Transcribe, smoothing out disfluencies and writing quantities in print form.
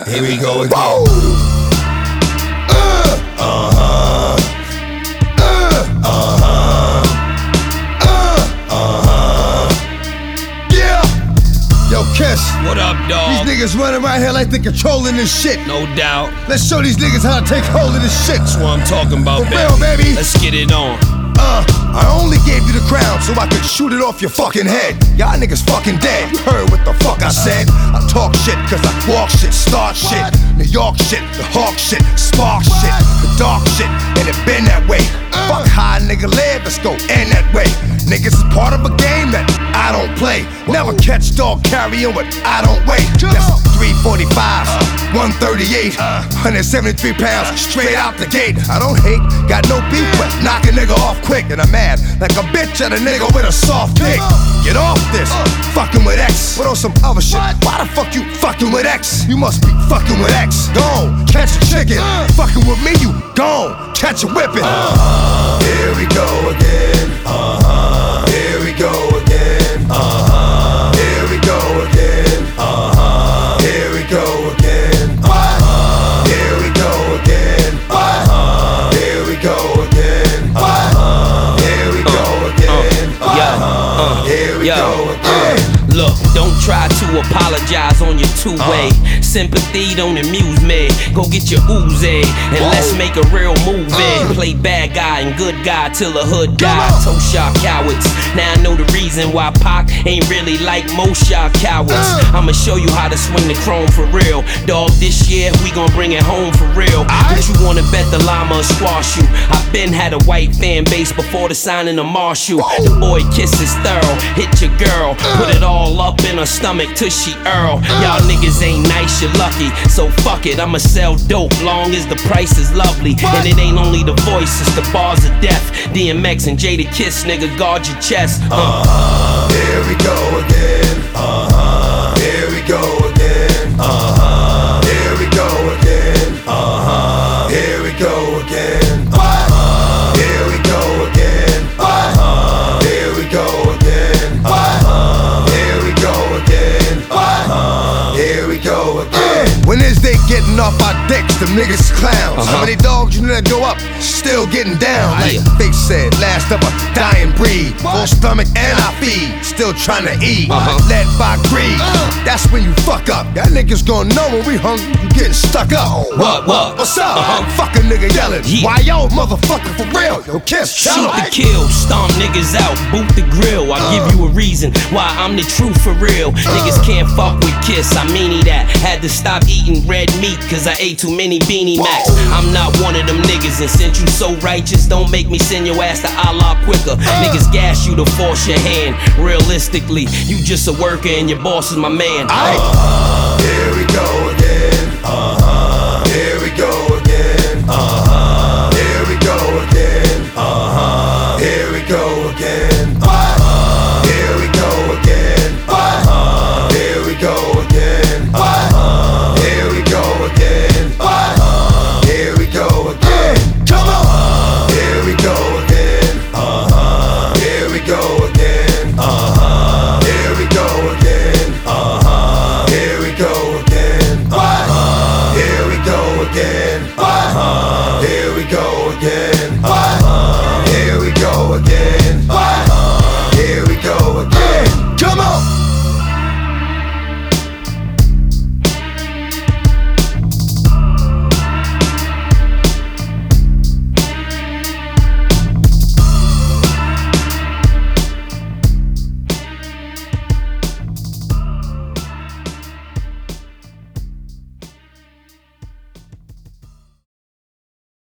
Here we go again. Yo, Kiss. What up, dawg? These niggas running around here like they controlling this shit. No doubt. Let's show these niggas how to take hold of this shit. That's what I'm talking about, For real, baby. Let's get it on. I only gave you the crown so I could shoot it off your fucking head. Y'all niggas fucking dead. You heard what the fuck I said? I talk shit cause I walk shit, start shit. New York shit, the hawk shit, spark shit, the dark shit, and it been that way. Fuck how a nigga live, let's go end that way. Niggas is part of a game that I don't play. Never catch dog carrying what I don't weigh. That's 345s, 138, 173 pounds, straight out the gate. I don't hate, got no beef, but knock a nigga off quick. And I'm mad like a bitch at a nigga with a soft dick. Get off this, fucking with X. But on some other shit, why the fuck you fucking with X? You must be fucking with X. Gone, catch a chicken. Fucking with me, you gone, catch a whipping. Here we go again. Here we go again. Here we go again. Here we go again. Here we go again. Here we go again. Here we go again. Here we go again. Look, don't try to apologize on your two-way. Sympathy don't amuse me. Go get your Uzi and let's make a real movie. Play bad guy and good guy till the hood die. Toe shot cowards. Now I know the reason why Pac ain't really like most y'all cowards. I'ma show you how to swing the chrome for real. Dog, this year we gon' bring it home for real. But you wanna bet the llama squash you. I been had a white fan base before the signing of Marshall. The boy kisses thorough, hit your girl, put it all up in her stomach till she Earl. Y'all niggas ain't nice, you're lucky. So fuck it, I'ma sell dope long as the price is lovely. And it ain't only the voice, it's the bars of death. DMX and Jadakiss, nigga, guard your chest. Here we go again. Here we go again. Here we go again. Here we go again. Here we go again. Here we go again. Here we go again. Here we go again. When is they getting off our dicks? Them niggas clowns. How many dogs you let go up? Still getting down. Like they said, last of a dying breed. Full stomach and I feed. Still trying to eat. Led by greed. That's when you fuck up. Y'all niggas gonna know when we hungry. You getting stuck up. What's up? Fuck a nigga yelling. Why yo motherfucker for real? Yo, Kiss. Shoot the kill, stomp niggas out, boot the grill. I give you a reason why I'm the truth for real. Niggas can't fuck with Kiss, I mean that. Had to stop eating red meat cause I ate too many Beanie Macs. I'm not one of them niggas, and since you so righteous, don't make me send your ass to Allah quicker. Niggas gas you to force your hand. Realistically, you just a worker and your boss is my man. Here we go